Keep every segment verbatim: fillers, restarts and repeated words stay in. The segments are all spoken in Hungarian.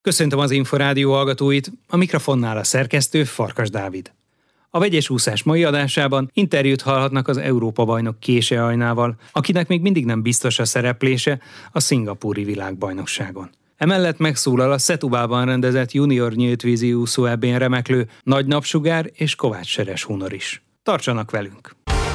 Köszöntöm az Inforádió hallgatóit, a mikrofonnál a szerkesztő Farkas Dávid. A vegyes úszás mai adásában interjút hallhatnak az Európa-bajnok Kése Ajnával, akinek még mindig nem biztos a szereplése a szingapúri világbajnokságon. Emellett megszólal a Setubában rendezett junior nyíltvízi úszó é bén remeklő Nagy Napsugár és Kovács Seres Hunor is. Tartsanak velünk!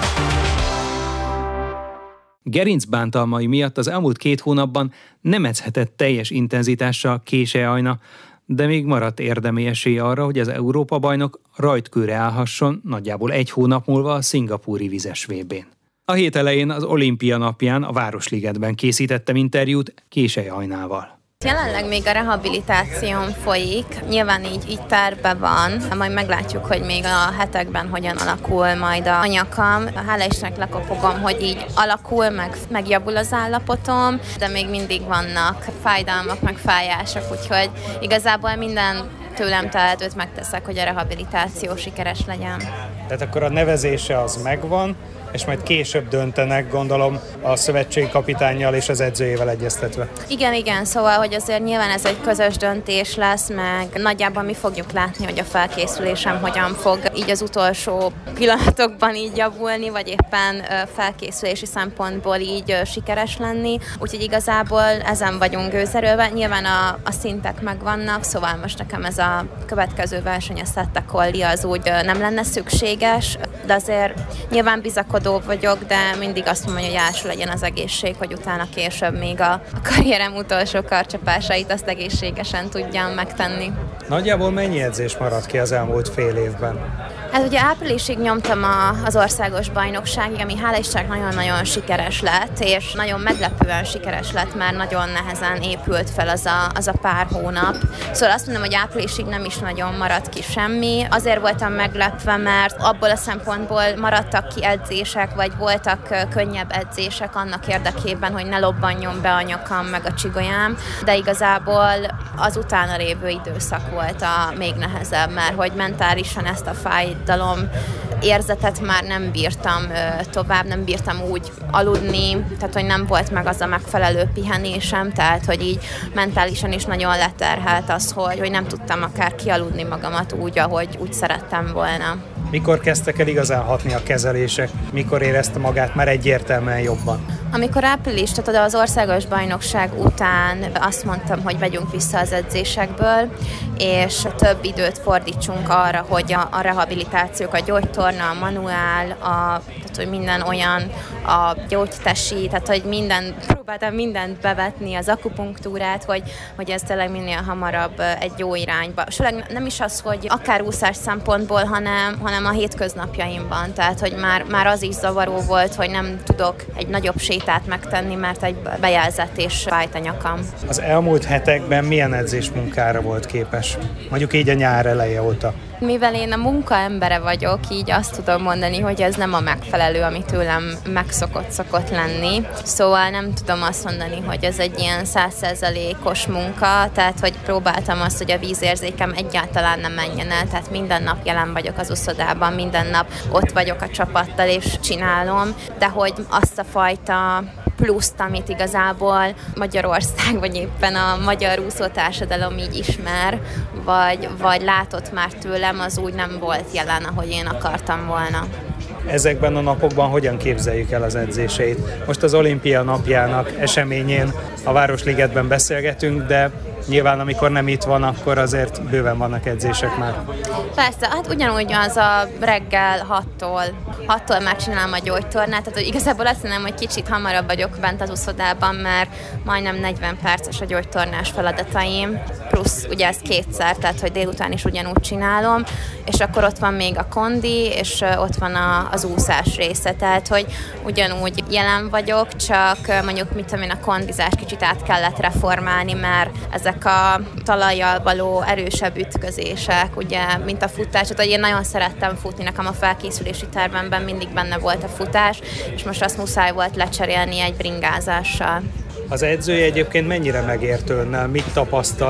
Gerincbántalmai miatt az elmúlt két hónapban nem edzhetett teljes intenzitással Kése Ajna, de még maradt érdemi esély arra, hogy az Európa-bajnok rajtkőre állhasson nagyjából egy hónap múlva a szingapúri vizes vé bén. A hét elején az olimpia napján a Városligetben készítettem interjút Kése Ajnával. Jelenleg még a rehabilitáción folyik, nyilván így, így tervben van, majd meglátjuk, hogy még a hetekben hogyan alakul majd a nyakam. Hála Istennek lekopogom, hogy így alakul, meg megjavul az állapotom, de még mindig vannak fájdalmak, meg fájások, úgyhogy igazából minden tőlem tehetőt megteszek, hogy a rehabilitáció sikeres legyen. Tehát akkor a nevezése az megvan, és majd később döntenek, gondolom, a szövetségi kapitánnyal és az edzőjével egyeztetve. Igen, igen, szóval, hogy azért nyilván ez egy közös döntés lesz, meg nagyjából mi fogjuk látni, hogy a felkészülésem hogyan fog így az utolsó pillanatokban így javulni, vagy éppen felkészülési szempontból így sikeres lenni. Úgyhogy igazából ezen vagyunk gőzerővel. Nyilván a, a szintek megvannak, szóval most nekem ez a következő verseny, a Sette Colli az úgy nem lenne szükséges, de azért nyilván bizakodó vagyok, de mindig azt mondom, hogy első legyen az egészség, hogy utána később még a, a karrierem utolsó karcsapásait azt egészségesen tudjam megtenni. Nagyjából mennyi edzés maradt ki az elmúlt fél évben? Hát ugye áprilisig nyomtam a, az országos bajnokságig, ami hála Istennek nagyon-nagyon sikeres lett, és nagyon meglepően sikeres lett, mert nagyon nehezen épült fel az a, az a pár hónap. Szóval azt mondom, hogy áprilisig nem is nagyon maradt ki semmi. Azért voltam meglepve, mert abból a szempontból maradtak ki edzések, vagy voltak könnyebb edzések annak érdekében, hogy ne lobbanjon be a nyakam meg a csigolyám, de igazából az utána lévő időszak volt a még nehezebb, mert hogy mentálisan ezt a fájdalom érzetet már nem bírtam tovább, nem bírtam úgy aludni, tehát hogy nem volt meg az a megfelelő pihenésem, tehát hogy így mentálisan is nagyon leterhelt az, hogy, hogy nem tudtam akár kialudni magamat úgy, ahogy úgy szerettem volna. Mikor kezdtek el igazán hatni a kezelések? Mikor érezte magát már egyértelműen jobban? Amikor április, tehát oda az országos bajnokság után azt mondtam, hogy vegyünk vissza az edzésekből, és több időt fordítsunk arra, hogy a, a rehabilitációk, a gyógytorna, a manuál, a, tehát hogy minden olyan, a gyógytesi, tehát hogy minden, próbáltam mindent bevetni, az akupunktúrát, hogy, hogy ez tényleg minél hamarabb egy jó irányba. Sőleg nem is az, hogy akár úszás szempontból, hanem, hanem a hétköznapjaimban, tehát hogy már, már az is zavaró volt, hogy nem tudok egy nagyobb sétát megtenni, mert egy bejelzett és fájt a nyakam. Az elmúlt hetekben milyen edzésmunkára volt képes? Mondjuk így a nyár eleje óta. Mivel én a munkaembere vagyok, így azt tudom mondani, hogy ez nem a megfelelő, ami tőlem megszokott szokott lenni. Szóval nem tudom azt mondani, hogy ez egy ilyen száz százalékos munka, tehát hogy próbáltam azt, hogy a vízérzékem egyáltalán nem menjen el, tehát minden nap jelen vagyok az uszodában, minden nap ott vagyok a csapattal és csinálom, de hogy azt a fajta pluszt, amit igazából Magyarország, vagy éppen a magyar úszótársadalom így ismer, vagy, vagy látott már tőlem, az úgy nem volt jelen, ahogy én akartam volna. Ezekben a napokban hogyan képzeljük el az edzéseit? Most az olimpia napjának eseményén a Városligetben beszélgetünk, de nyilván amikor nem itt van, akkor azért bőven vannak edzések már. Persze, hát ugyanúgy az a reggel hattól, hattól már csinálom a gyógytornát, tehát hogy igazából azt mondom, hogy kicsit hamarabb vagyok bent az uszodában, mert majdnem negyven perces a gyógytornás feladataim, plusz ugye ez kétszer, tehát hogy délután is ugyanúgy csinálom, és akkor ott van még a kondi, és ott van a, az úszás része, tehát hogy ugyanúgy jelen vagyok, csak mondjuk mit tudom én, a kondizást kicsit át kellett reformálni, mert ezek a talajjal való erősebb ütközések, ugye, mint a futás, tehát én nagyon szerettem futni, nekem a felkészülési tervemben mindig benne volt a futás, és most azt muszáj volt lecserélni egy bringázással. Az edzője egyébként mennyire megért önnel? Mit tapasztalt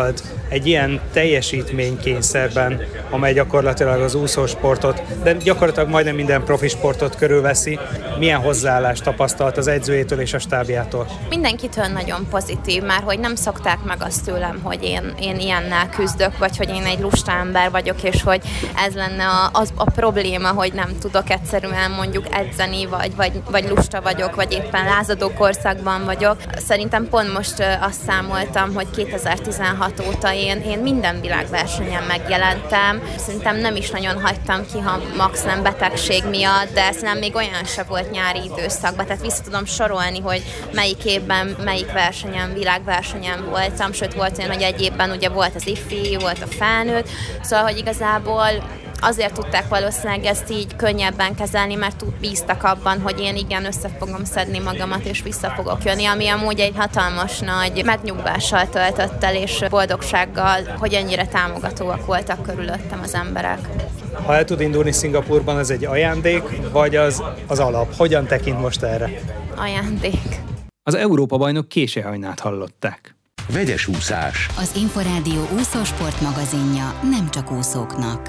Egy ilyen teljesítménykényszerben, amely gyakorlatilag az úszósportot, de gyakorlatilag majdnem minden profi sportot körülveszi, milyen hozzáállást tapasztalt az edzőjétől és a stábjától? Mindenkitől nagyon pozitív, már hogy nem szokták meg azt tőlem, hogy én, én ilyennel küzdök, vagy hogy én egy lusta ember vagyok, és hogy ez lenne a, az, a probléma, hogy nem tudok egyszerűen mondjuk edzeni, vagy, vagy, vagy lusta vagyok, vagy éppen lázadó korszakban vagyok. Szerintem pont most azt számoltam, hogy kétezer-tizenhat óta én, én minden világversenyen megjelentem. Szerintem nem is nagyon hagytam ki, ha max nem betegség miatt, de szerintem még olyan se volt nyári időszakban, tehát vissza tudom sorolni, hogy melyik évben, melyik versenyen, világversenyen voltam, sőt volt olyan, hogy egy évben ugye volt az ifi, volt a felnőtt, szóval, hogy igazából azért tudták valószínűleg ezt így könnyebben kezelni, mert bíztak abban, hogy én igen össze fogom szedni magamat, és vissza fogok jönni, ami amúgy egy hatalmas nagy megnyugvással töltött el, és boldogsággal, hogy ennyire támogatóak voltak körülöttem az emberek. Ha el tud indulni Szingapúrban, ez egy ajándék, vagy az, az alap? Hogyan tekint most erre? Ajándék. Az Európa-bajnok Késehajnát hallották. Vegyes úszás. Az Inforádió úszósport magazinja nem csak úszóknak.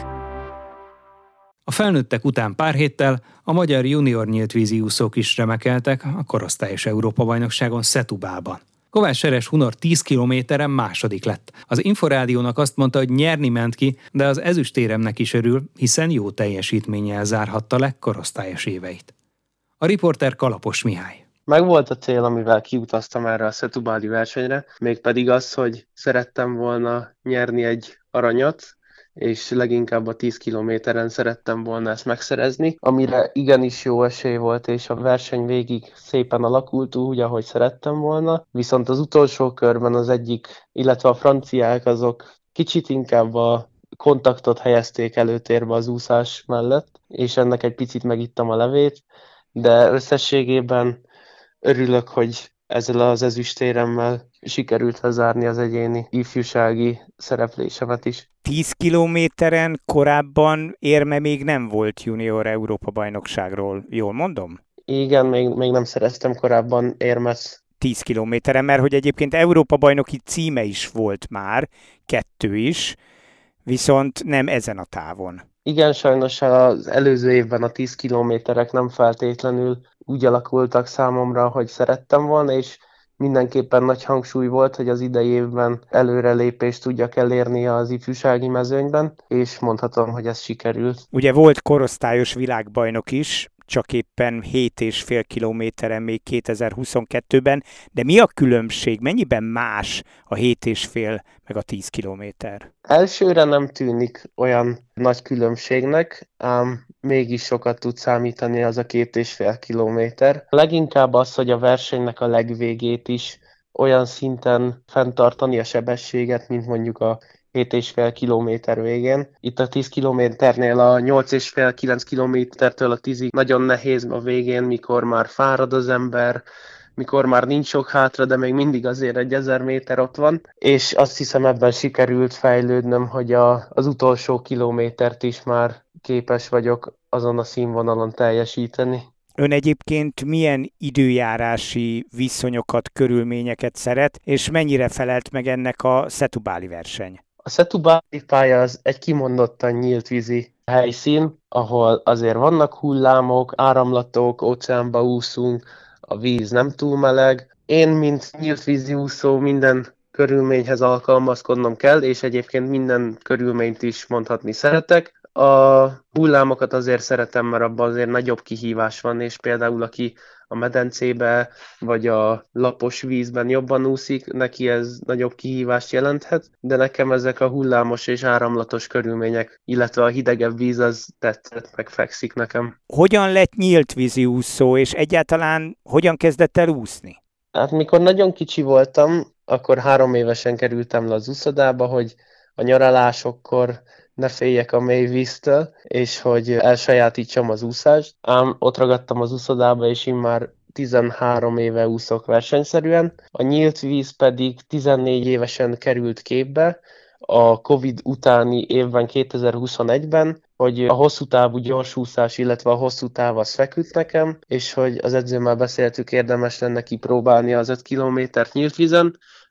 A felnőttek után pár héttel a magyar junior nyíltvízi úszók is remekeltek a korosztályos Európa-bajnokságon Setubában. Kovács Seres Hunor tíz kilométeren második lett. Az Inforádiónak azt mondta, hogy nyerni ment ki, de az ezüstéremnek is örül, hiszen jó teljesítménnyel zárhatta le korosztályos éveit. A riporter Kalapos Mihály. Megvolt a cél, amivel kiutaztam erre a setubáli versenyre, mégpedig az, hogy szerettem volna nyerni egy aranyat, és leginkább a tíz kilométeren szerettem volna ezt megszerezni, amire igenis jó esély volt, és a verseny végig szépen alakult úgy, ahogy szerettem volna. Viszont az utolsó körben az egyik, illetve a franciák azok kicsit inkább a kontaktot helyezték előtérbe az úszás mellett, és ennek egy picit megittam a levét, de összességében örülök, hogy ezzel az ezüstéremmel sikerült lezárni az egyéni ifjúsági szereplésemet is. tíz kilométeren korábban érme még nem volt junior Európa-bajnokságról, jól mondom? Igen, még, még nem szereztem korábban érmet. tíz kilométeren, mert hogy egyébként Európa-bajnoki címe is volt már, kettő is, viszont nem ezen a távon. Igen, sajnos az előző évben a tíz kilométerek nem feltétlenül úgy alakultak számomra, hogy szerettem volna, és mindenképpen nagy hangsúly volt, hogy az idei évben előrelépést tudjak elérni az ifjúsági mezőnyben, és mondhatom, hogy ez sikerült. Ugye volt korosztályos világbajnok is, csak éppen hét és fél kilométeren még kétezer-huszonkettőben, de mi a különbség, mennyiben más a hét és fél meg a tíz kilométer? Elsőre nem tűnik olyan nagy különbségnek, ám mégis sokat tud számítani az a két és fél kilométer. Leginkább az, hogy a versenynek a legvégét is olyan szinten fenntartani a sebességet, mint mondjuk a hét és fél kilométer végén. Itt a tíz kilométernél a nyolc és fél kilenc kilométertől a tízig nagyon nehéz a végén, mikor már fárad az ember, mikor már nincs sok hátra, de még mindig azért egy ezer méter ott van, és azt hiszem ebben sikerült fejlődnöm, hogy a, az utolsó kilométert is már képes vagyok azon a színvonalon teljesíteni. Ön egyébként milyen időjárási viszonyokat, körülményeket szeret, és mennyire felelt meg ennek a setubáli verseny? A setubáli pálya az egy kimondottan nyílt vízi helyszín, ahol azért vannak hullámok, áramlatok, óceánba úszunk, a víz nem túl meleg. Én, mint nyílt vízi úszó, minden körülményhez alkalmazkodnom kell, és egyébként minden körülményt is mondhatni szeretek. A hullámokat azért szeretem, mert abban azért nagyobb kihívás van, és például aki a medencébe vagy a lapos vízben jobban úszik, neki ez nagyobb kihívást jelenthet, de nekem ezek a hullámos és áramlatos körülmények, illetve a hidegebb víz az tetszett, meg fekszik nekem. Hogyan lett nyílt vízi úszó, és egyáltalán hogyan kezdett el úszni? Hát mikor nagyon kicsi voltam, akkor három évesen kerültem le az úszodába, hogy a nyaralásokkor ne féljek a mély víztől, és hogy elsajátítsam az úszást. Ám ott ragadtam az úszodába, és én már tizenhárom éve úszok versenyszerűen. A nyílt víz pedig tizennégy évesen került képbe, a Covid utáni évben, kétezer-huszonegyben, hogy a hosszú távú gyorsúszás, illetve a hosszú táv az feküdt nekem, és hogy az edzőmmel beszéltük, érdemes lenne kipróbálni az öt kilométert nyílt vízen,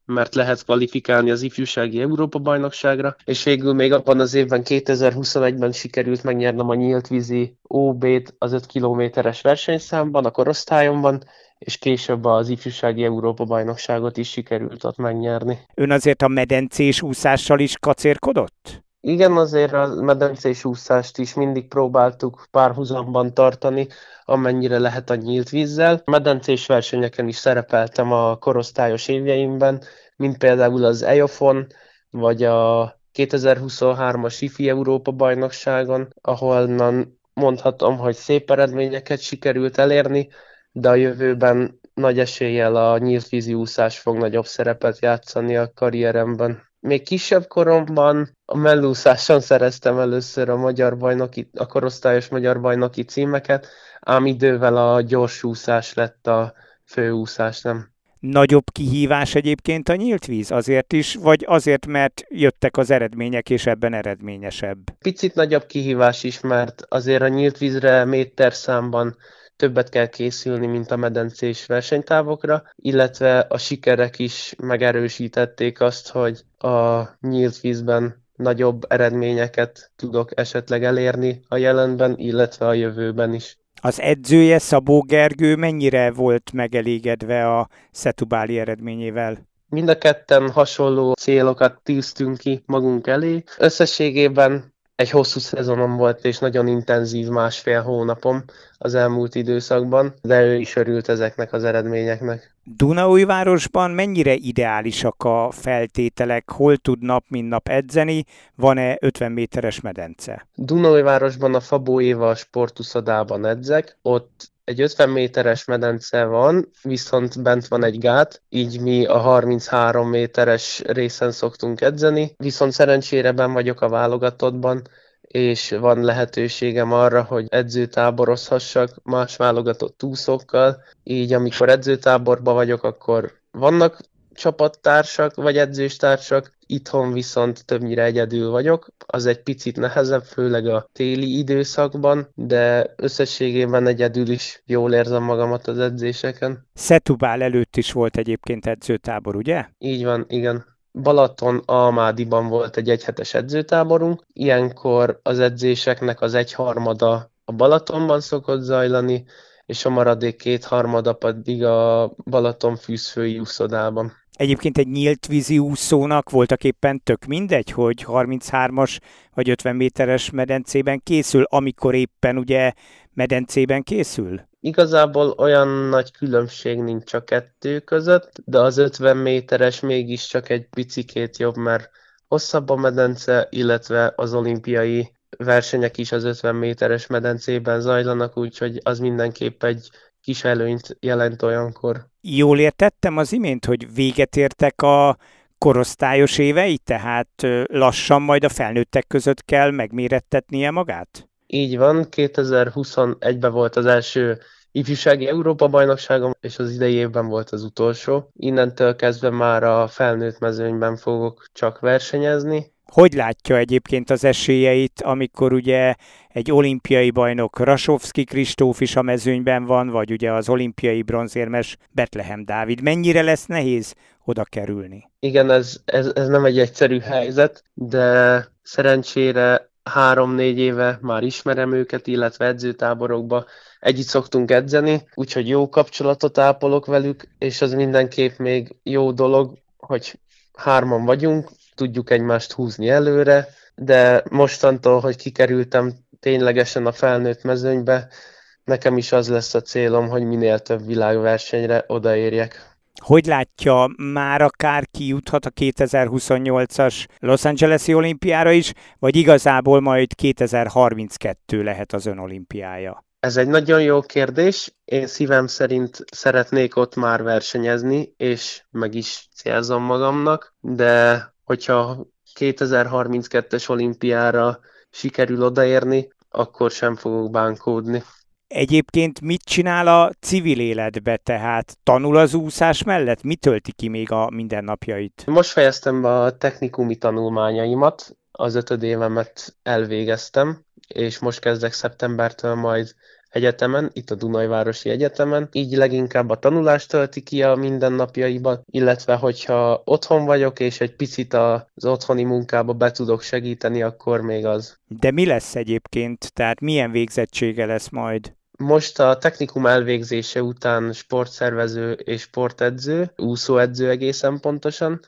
mert lehet kvalifikálni az ifjúsági Európa-bajnokságra, és végül még abban az évben kétezer-huszonegyben sikerült megnyernem a nyílt vízi ó bé-t az öt kilométeres versenyszámban, a korosztályomban, és később az ifjúsági Európa-bajnokságot is sikerült ott megnyerni. Ön azért a medencés úszással is kacérkodott? Igen, azért a medencés úszást is mindig próbáltuk párhuzamban tartani, amennyire lehet a nyílt vízzel. A medencés versenyeken is szerepeltem a korosztályos évjeimben, mint például az E J O F-on, vagy a kétezer-huszonhármas ifi Európa-bajnokságon, ahonnan mondhatom, hogy szép eredményeket sikerült elérni, de a jövőben nagy eséllyel a nyílt vízi úszás fog nagyobb szerepet játszani a karrieremben. Még kisebb koromban a mellúszáson szereztem először a magyar bajnoki, a korosztályos magyar bajnoki címeket, ám idővel a gyorsúszás lett a főúszás, nem. Nagyobb kihívás egyébként a nyílt víz azért is, vagy azért, mert jöttek az eredmények, és ebben eredményesebb? Picit nagyobb kihívás is, mert azért a nyílt vízre méterszámban többet kell készülni, mint a medencés versenytávokra, illetve a sikerek is megerősítették azt, hogy a nyílt vízben nagyobb eredményeket tudok esetleg elérni a jelenben, illetve a jövőben is. Az edzője, Szabó Gergő mennyire volt megelégedve a Setubáli eredményével? Mind a ketten hasonló célokat tűztünk ki magunk elé. Összességében egy hosszú szezonom volt, és nagyon intenzív másfél hónapom az elmúlt időszakban, de ő is örült ezeknek az eredményeknek. Dunaújvárosban mennyire ideálisak a feltételek? Hol tud nap mint nap edzeni? Van-e ötven méteres medence? Dunaújvárosban a Fabó Éva sportuszodában edzek, ott egy ötven méteres medence van, viszont bent van egy gát, így mi a harminchárom méteres részen szoktunk edzeni, viszont szerencsére benn vagyok a válogatottban, és van lehetőségem arra, hogy edzőtáborozhassak más válogatott úszókkal, így amikor edzőtáborban vagyok, akkor vannak csapattársak vagy edzőstársak, itthon viszont többnyire egyedül vagyok, az egy picit nehezebb, főleg a téli időszakban, de összességében egyedül is jól érzem magamat az edzéseken. Setubál előtt is volt egyébként edzőtábor, ugye? Így van, igen. Balaton-Almádiban volt egy egyhetes edzőtáborunk, ilyenkor az edzéseknek az egyharmada a Balatonban szokott zajlani, és a maradék kétharmada pedig a Balaton fűzfői úszodában. Egyébként egy nyílt vízi úszónak voltak éppen tök mindegy, hogy harminchármas vagy ötven méteres medencében készül, amikor éppen ugye medencében készül? Igazából olyan nagy különbség nincs a kettő között, de az ötven méteres mégiscsak egy picikét jobb, mert hosszabb a medence, illetve az olimpiai versenyek is az ötven méteres medencében zajlanak, úgyhogy az mindenképp egy kis előnyt jelent olyankor. Jól értettem az imént, hogy véget értek a korosztályos évei, tehát lassan majd a felnőttek között kell megmérettetnie magát? Így van, kétezer-huszonegyben volt az első ifjúsági Európa-bajnokságom, és az idei évben volt az utolsó. Innentől kezdve már a felnőtt mezőnyben fogok csak versenyezni. Hogy látja egyébként az esélyeit, amikor ugye egy olimpiai bajnok Rasovszky Kristóf is a mezőnyben van, vagy ugye az olimpiai bronzérmes Betlehem Dávid? Mennyire lesz nehéz oda kerülni? Igen, ez, ez, ez nem egy egyszerű helyzet, de szerencsére három-négy éve már ismerem őket, illetve edzőtáborokba együtt szoktunk edzeni, úgyhogy jó kapcsolatot ápolok velük, és az mindenképp még jó dolog, hogy hárman vagyunk, tudjuk egymást húzni előre, de mostantól, hogy kikerültem ténylegesen a felnőtt mezőnybe, nekem is az lesz a célom, hogy minél több világversenyre odaérjek. Hogy látja, már akár kijuthat a kétezer-huszonnyolcas Los Angeles-i olimpiára is, vagy igazából majd kétezer-harminckettő lehet az ön olimpiája? Ez egy nagyon jó kérdés. Én szívem szerint szeretnék ott már versenyezni, és meg is célzom magamnak, de hogyha kétezer-harminckettes olimpiára sikerül odaérni, akkor sem fogok bánkódni. Egyébként mit csinál a civil életbe, tehát tanul az úszás mellett? Mi tölti ki még a mindennapjait? Most fejeztem be a technikumi tanulmányaimat, az ötöd évemet elvégeztem, és most kezdek szeptembertől majd egyetemen, itt a Dunajvárosi Egyetemen, így leginkább a tanulást tölti ki a mindennapjaiba, illetve hogyha otthon vagyok, és egy picit az otthoni munkába be tudok segíteni, akkor még az. De mi lesz egyébként? Tehát milyen végzettsége lesz majd? Most a technikum elvégzése után sportszervező és sportedző, úszóedző egészen pontosan.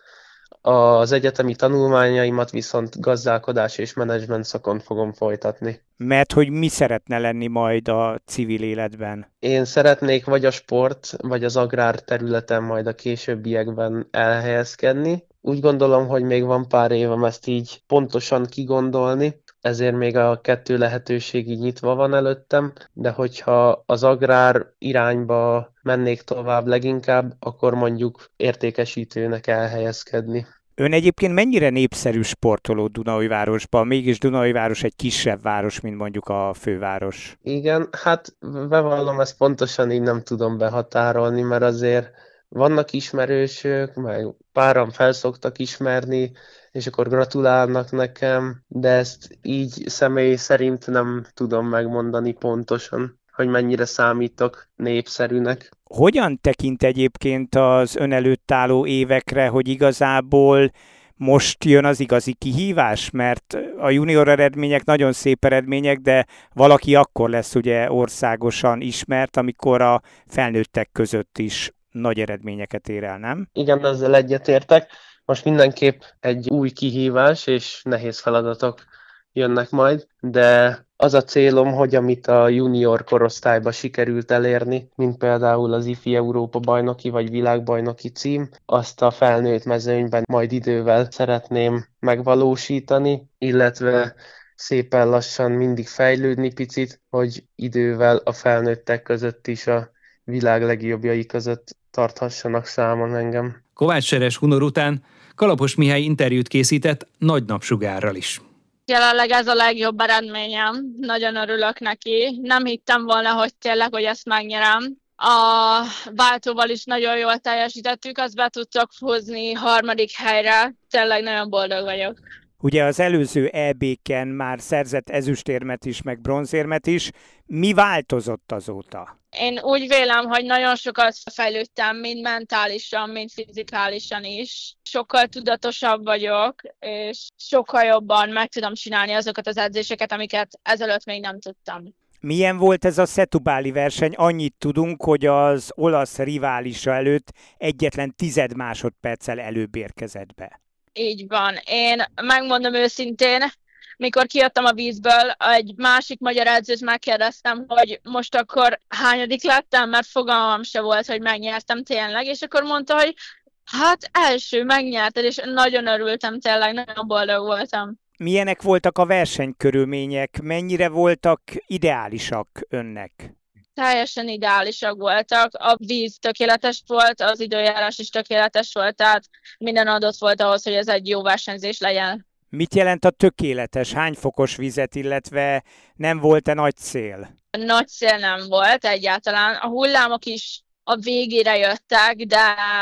Az egyetemi tanulmányaimat viszont gazdálkodás és menedzsment szakon fogom folytatni. Mert hogy mi szeretne lenni majd a civil életben? Én szeretnék vagy a sport, vagy az agrár területen majd a későbbiekben elhelyezkedni. Úgy gondolom, hogy még van pár évem ezt így pontosan kigondolni, ezért még a kettő lehetőség így nyitva van előttem, de hogyha az agrár irányba mennék tovább leginkább, akkor mondjuk értékesítőnek elhelyezkedni. Ön egyébként mennyire népszerű sportoló Dunaújvárosban? Mégis Dunaújváros egy kisebb város, mint mondjuk a főváros. Igen, hát bevallom, ezt pontosan így nem tudom behatárolni, mert azért vannak ismerősök, meg páran felszoktak ismerni, és akkor gratulálnak nekem, de ezt így személy szerint nem tudom megmondani pontosan, hogy mennyire számítok népszerűnek. Hogyan tekint egyébként az ön előtt álló évekre, hogy igazából most jön az igazi kihívás? Mert a junior eredmények nagyon szép eredmények, de valaki akkor lesz ugye országosan ismert, amikor a felnőttek között is nagy eredményeket ér el, nem? Igen, ezzel egyetértek. Most mindenképp egy új kihívás és nehéz feladatok jönnek majd, de az a célom, hogy amit a junior korosztályba sikerült elérni, mint például az ifi Európa bajnoki vagy világbajnoki cím, azt a felnőtt mezőnyben majd idővel szeretném megvalósítani, illetve szépen lassan mindig fejlődni picit, hogy idővel a felnőttek között is a világ legjobbjai között tarthassanak számon engem. Kovács Seres Hunor után Kalapos Mihály interjút készített Nagy Napsugárral is. Jelenleg ez a legjobb eredményem, nagyon örülök neki. Nem hittem volna, hogy tényleg, hogy ezt megnyerem. A váltóval is nagyon jól teljesítettük, azt be tudtok hozni harmadik helyre, tényleg nagyon boldog vagyok. Ugye az előző é bé-ken már szerzett ezüstérmet is, meg bronzérmet is. Mi változott azóta? Én úgy vélem, hogy nagyon sokat fejlődtem, mind mentálisan, mind fizikálisan is. Sokkal tudatosabb vagyok, és sokkal jobban meg tudom csinálni azokat az edzéseket, amiket ezelőtt még nem tudtam. Milyen volt ez a Setubáli verseny? Annyit tudunk, hogy az olasz riválisa előtt egyetlen tized másodperccel előbb érkezett be. Így van. Én megmondom őszintén, mikor kijöttem a vízből, egy másik magyar edzőt megkérdeztem, hogy most akkor hányadik lettem, mert fogalmam se volt, hogy megnyertem tényleg, és akkor mondta, hogy hát első, megnyerted, és nagyon örültem tényleg, nagyon boldog voltam. Milyenek voltak a versenykörülmények? Mennyire voltak ideálisak önnek? Teljesen ideálisak voltak, a víz tökéletes volt, az időjárás is tökéletes volt, tehát minden adott volt ahhoz, hogy ez egy jó versenyzés legyen. Mit jelent a tökéletes? Hány fokos vizet, illetve nem volt-e nagy szél? Nagy szél nem volt egyáltalán. A hullámok is a végére jöttek, de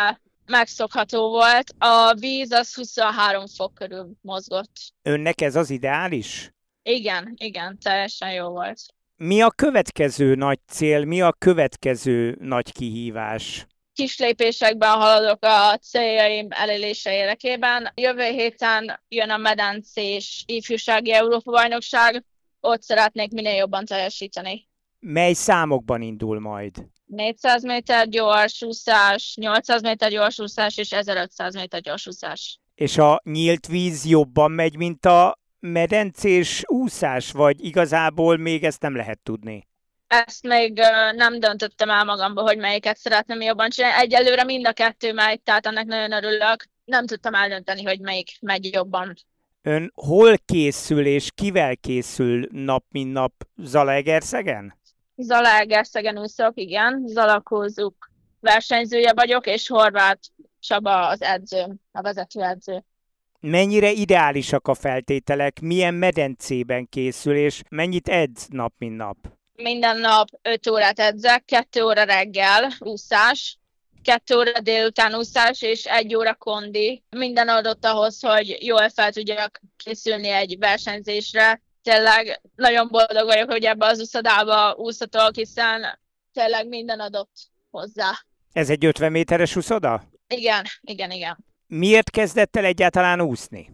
megszokható volt. A víz az huszonhárom fok körül mozgott. Önnek ez az ideális? Igen, igen, teljesen jó volt. Mi a következő nagy cél, mi a következő nagy kihívás? Kis lépésekben haladok a céljaim elérése érdekében. Jövő héten jön a medencés ifjúsági Európa-bajnokság, ott szeretnék minél jobban teljesíteni. Mely számokban indul majd? négyszáz méter gyorsúszás, nyolcszáz méter gyorsúszás és ezerötszáz méter gyorsúszás. És a nyílt víz jobban megy, mint a medencés úszás, vagy igazából még ezt nem lehet tudni? Ezt még uh, nem döntöttem el magamból, hogy melyiket szeretném jobban csinálni. Egyelőre mind a kettő megy, tehát ennek nagyon örülök. Nem tudtam eldönteni, hogy melyik megy jobban. Ön hol készül és kivel készül nap mint nap? Zalaegerszegen? Zalaegerszegen úszok, igen. Zalakózuk versenyzője vagyok, és Horváth Csaba az edző, a vezetőedző. Mennyire ideálisak a feltételek, milyen medencében készül, és mennyit edz nap mint nap? Minden nap öt órát edzek, kettő óra reggel úszás, kettő óra délután úszás és egy óra kondi. Minden adott ahhoz, hogy jól fel tudjak készülni egy versenyzésre. tényleg nagyon boldog vagyok, hogy ebbe az úszodába úszhatok, hiszen tényleg minden adott hozzá. Ez egy ötven méteres úszoda? Igen, igen, igen. Miért kezdett el egyáltalán úszni?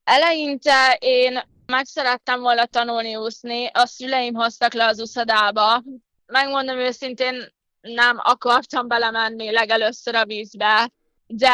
Eleinte én meg szerettem volna tanulni úszni, a szüleim hoztak le az úszodába. Megmondom őszintén, nem akartam belemenni legelőször a vízbe, de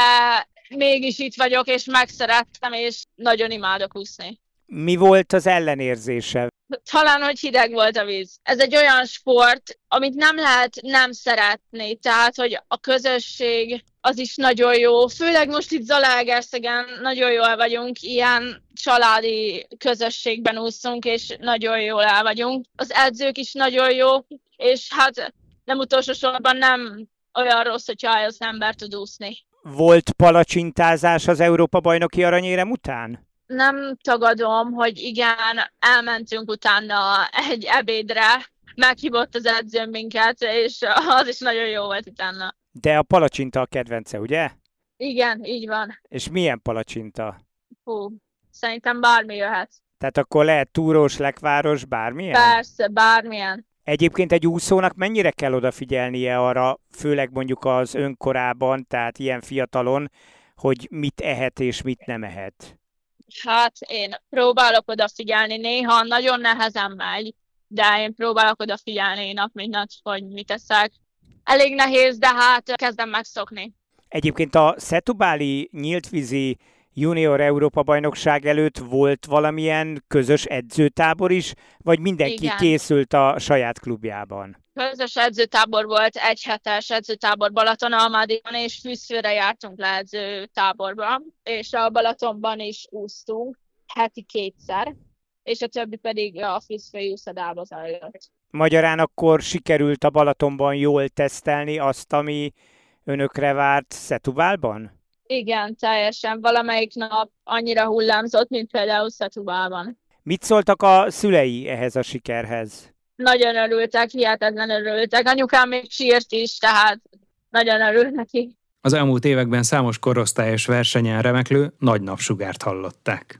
mégis itt vagyok, és megszerettem, és nagyon imádok úszni. Mi volt az ellenérzése? Talán, hogy hideg volt a víz. Ez egy olyan sport, amit nem lehet nem szeretni, tehát, hogy a közösség az is nagyon jó. Főleg most itt Zalaegerszegen nagyon jól vagyunk, ilyen családi közösségben úszunk, és nagyon jól el vagyunk. Az edzők is nagyon jók, és hát nem utolsó sorban nem olyan rossz, hogyha az ember tud úszni. Volt palacsintázás az Európa-bajnoki aranyérem után? Nem tagadom, hogy igen, elmentünk utána egy ebédre, meghívott az edzőm minket, és az is nagyon jó volt utána. De a palacsinta a kedvence, ugye? Igen, így van. És milyen palacsinta? Hú, szerintem bármi jöhet. Tehát akkor lehet túrós, lekváros, bármilyen? Persze, bármilyen. Egyébként egy úszónak mennyire kell odafigyelnie arra, főleg mondjuk az önkorában, tehát ilyen fiatalon, hogy mit ehet és mit nem ehet? Hát én próbálok odafigyelni, néha nagyon nehezen megy, de én próbálok odafigyelni nap mint nap, hogy mit eszek. Elég nehéz, de hát kezdem megszokni. Egyébként a Setubáli nyíltvízi junior Európa-bajnokság előtt volt valamilyen közös edzőtábor is, vagy mindenki Igen. készült a saját klubjában? Közös edzőtábor volt, egy hetes edzőtábor Balatonalmádékon, és Fűszfőre jártunk le edzőtáborba, és a Balatonban is úsztunk heti kétszer, és a többi pedig a Fűszfői úszodába zajlott. Magyarán akkor sikerült a Balatonban jól tesztelni azt, ami önökre várt Setubálban? Igen, teljesen. Valamelyik nap annyira hullámzott, mint például Setubálban. Mit szóltak a szülei ehhez a sikerhez? Nagyon örültek, hihetetlen örültek. Anyukám még sírt is, tehát nagyon örül neki. Az elmúlt években számos korosztályos versenyen remeklő nagy napsugárt hallották.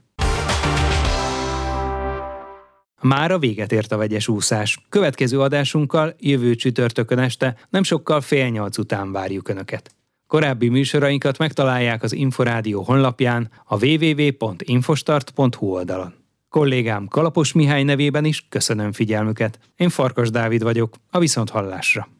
Mára véget ért a vegyes úszás. Következő adásunkkal jövő csütörtökön este nem sokkal fél nyolc után várjuk Önöket. Korábbi műsorainkat megtalálják az Inforádió honlapján, a double-u double-u double-u pont infostart pont hu oldalon. Kollégám Kalapos Mihály nevében is köszönöm figyelmüket. Én Farkas Dávid vagyok, a viszonthallásra.